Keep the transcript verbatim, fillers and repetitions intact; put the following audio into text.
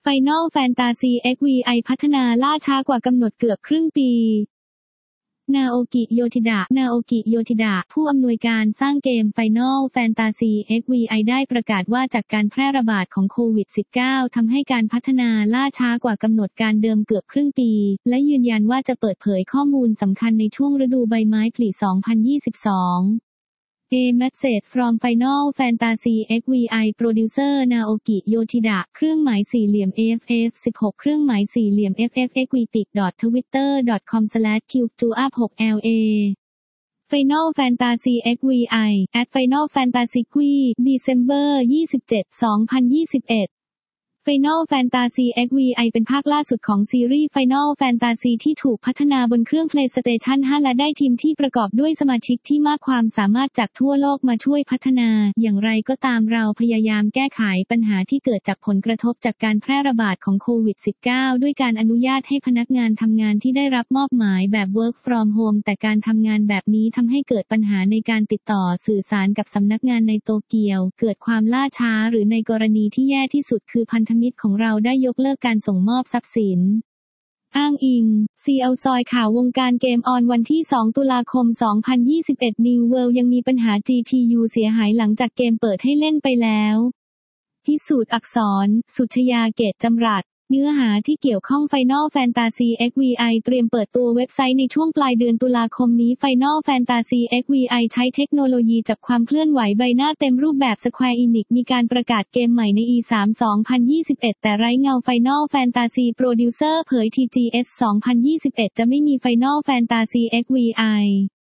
Final Fantasy เอ็กซ์ วี ไอ พัฒนาล่าช้ากว่ากำหนดเกือบครึ่งปีนาโอกิ โยชิดะ นาโอกิ โยชิดะ ผู้อำนวยการสร้างเกม Final Fantasy เอ็กซ์ วี ไอ ได้ประกาศว่าจากการแพร่ระบาดของโควิด สิบเก้า ทำให้การพัฒนาล่าช้ากว่ากำหนดการเดิมเกือบครึ่งปี และยืนยันว่าจะเปิดเผยข้อมูลสำคัญในช่วงฤดูใบไม้ผลิ สองพันยี่สิบสองA message from Final Fantasy เอ็กซ์ วี ไอ Producer Naoki Yoshida เครื่องหมายสี่เหลี่ยม เอ เอฟ เอฟ สิบหก เครื่องหมายสี่เหลี่ยม เอฟ เอฟ เอ็กซ์ วี พิก ดอท ทวิตเตอร์ ดอท คอม สแลช คิว จู อัพ หก แอล เอ Final Fantasy เอ็กซ์ วี ไอ at Final Fantasy วี December ยี่สิบเจ็ด สองพันยี่สิบเอ็ดFinal Fantasy เอ็กซ์ วี ไอ เป็นภาคล่าสุดของซีรีส์ Final Fantasy ที่ถูกพัฒนาบนเครื่อง PlayStation ห้า และได้ทีมที่ประกอบด้วยสมาชิกที่มากความสามารถจากทั่วโลกมาช่วยพัฒนา อย่างไรก็ตามเราพยายามแก้ไขปัญหาที่เกิดจากผลกระทบจากการแพร่ระบาดของโควิด สิบเก้า ด้วยการอนุญาตให้พนักงานทำงานที่ได้รับมอบหมายแบบ Work from Home แต่การทำงานแบบนี้ทำให้เกิดปัญหาในการติดต่อสื่อสารกับสำนักงานในโตเกียวเกิดความล่าช้าหรือในกรณีที่แย่ที่สุดคือพันธมิตรของเราได้ยกเลิกการส่งมอบทรัพย์สินอ้างอิง ซี แอล ซอยข่าววงการเกมออนวันที่ สองตุลาคม สองพันยี่สิบเอ็ด New World ยังมีปัญหา จี พี ยู เสียหายหลังจากเกมเปิดให้เล่นไปแล้วพิสูจน์อักษร สุชยา เกตจำรัดเนื้อหาที่เกี่ยวข้อง Final Fantasy เอ็กซ์ วี ไอ เตรียมเปิดตัวเว็บไซต์ในช่วงปลายเดือนตุลาคมนี้ Final Fantasy เอ็กซ์ วี ไอ ใช้เทคโนโลยีจับความเคลื่อนไหวใบหน้าเต็มรูปแบบ Square Enix มีการประกาศเกมใหม่ใน อี ทรี สองพันยี่สิบเอ็ด แต่ไร้เงา Final Fantasy Producer เผย ที จี เอส สองพันยี่สิบเอ็ด จะไม่มี Final Fantasy เอ็กซ์ วี ไอ